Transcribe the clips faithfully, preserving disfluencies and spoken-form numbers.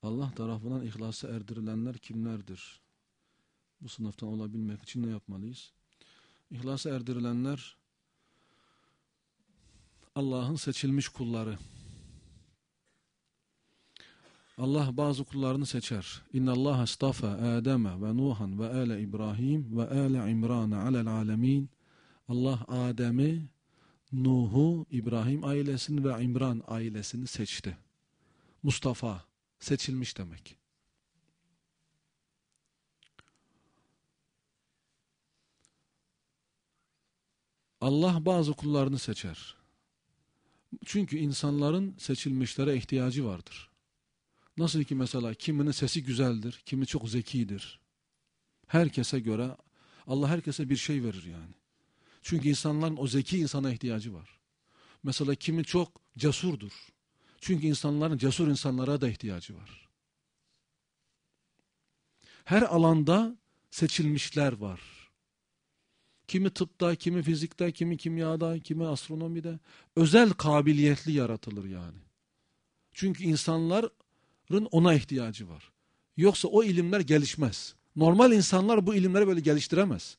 Allah tarafından ihlasa erdirilenler kimlerdir? Bu sınıftan olabilmek için ne yapmalıyız? İhlasa erdirilenler Allah'ın seçilmiş kulları. Allah bazı kullarını seçer. İnna Allah istafa Adem ve Nuhan ve ale İbrahim ve ale İmran alel alemin. Allah Adem'i, Nuh'u, İbrahim ailesini ve İmran ailesini seçti. Mustafa, seçilmiş demek. Allah bazı kullarını seçer. Çünkü insanların seçilmişlere ihtiyacı vardır. Nasıl ki mesela kiminin sesi güzeldir, kimi çok zekidir. Herkese göre Allah herkese bir şey verir yani. Çünkü insanların o zeki insana ihtiyacı var. Mesela kimi çok cesurdur. Çünkü insanların cesur insanlara da ihtiyacı var. Her alanda seçilmişler var. Kimi tıpta, kimi fizikte, kimi kimyada, kimi astronomide özel kabiliyetli yaratılır yani. Çünkü insanların ona ihtiyacı var. Yoksa o ilimler gelişmez. Normal insanlar bu ilimleri böyle geliştiremez.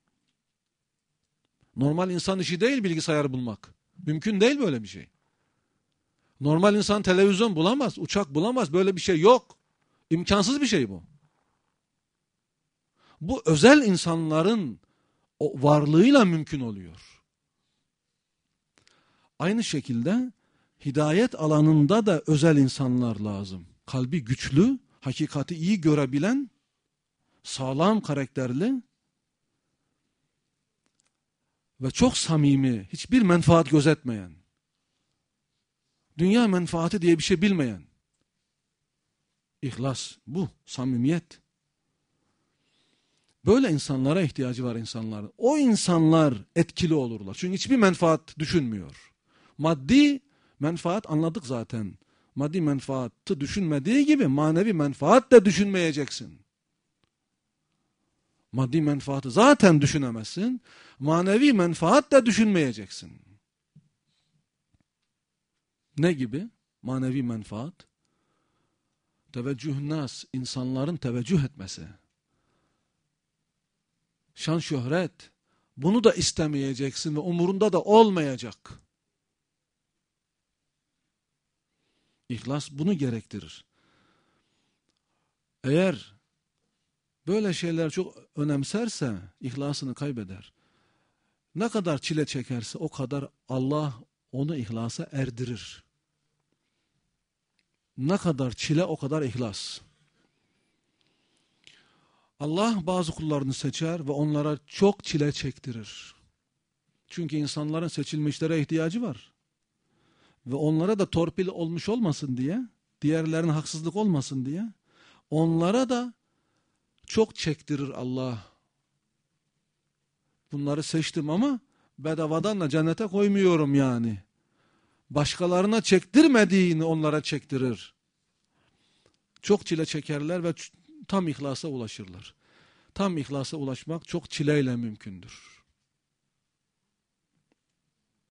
Normal insan işi değil bilgisayar bulmak. Mümkün değil böyle bir şey. Normal insan televizyon bulamaz, uçak bulamaz. Böyle bir şey yok. İmkansız bir şey bu. Bu özel insanların o varlığıyla mümkün oluyor. Aynı şekilde hidayet alanında da özel insanlar lazım. Kalbi güçlü, hakikati iyi görebilen, sağlam karakterli ve çok samimi, hiçbir menfaat gözetmeyen, dünya menfaati diye bir şey bilmeyen. İhlas bu, samimiyet. Böyle insanlara ihtiyacı var insanların. O insanlar etkili olurlar. Çünkü hiçbir menfaat düşünmüyor. Maddi menfaat anladık zaten. Maddi menfaatı düşünmediği gibi manevi menfaat de düşünmeyeceksin. Maddi menfaatı zaten düşünemezsin. Manevi menfaat de düşünmeyeceksin. Ne gibi? Manevi menfaat. Teveccüh nas, insanların teveccüh etmesi. Şan şöhret. Bunu da istemeyeceksin ve umurunda da olmayacak. İhlas bunu gerektirir. Eğer böyle şeyler çok önemserse ihlasını kaybeder. Ne kadar çile çekerse o kadar Allah onu ihlasa erdirir. Ne kadar çile o kadar ihlas. Allah bazı kullarını seçer ve onlara çok çile çektirir. Çünkü insanların seçilmişlere ihtiyacı var. Ve onlara da torpil olmuş olmasın diye, diğerlerine haksızlık olmasın diye, onlara da çok çektirir Allah. Bunları seçtim ama bedavadan da cennete koymuyorum yani. Başkalarına çektirmediğini onlara çektirir. Çok çile çekerler ve tam ihlasa ulaşırlar. Tam ihlasa ulaşmak çok çileyle mümkündür.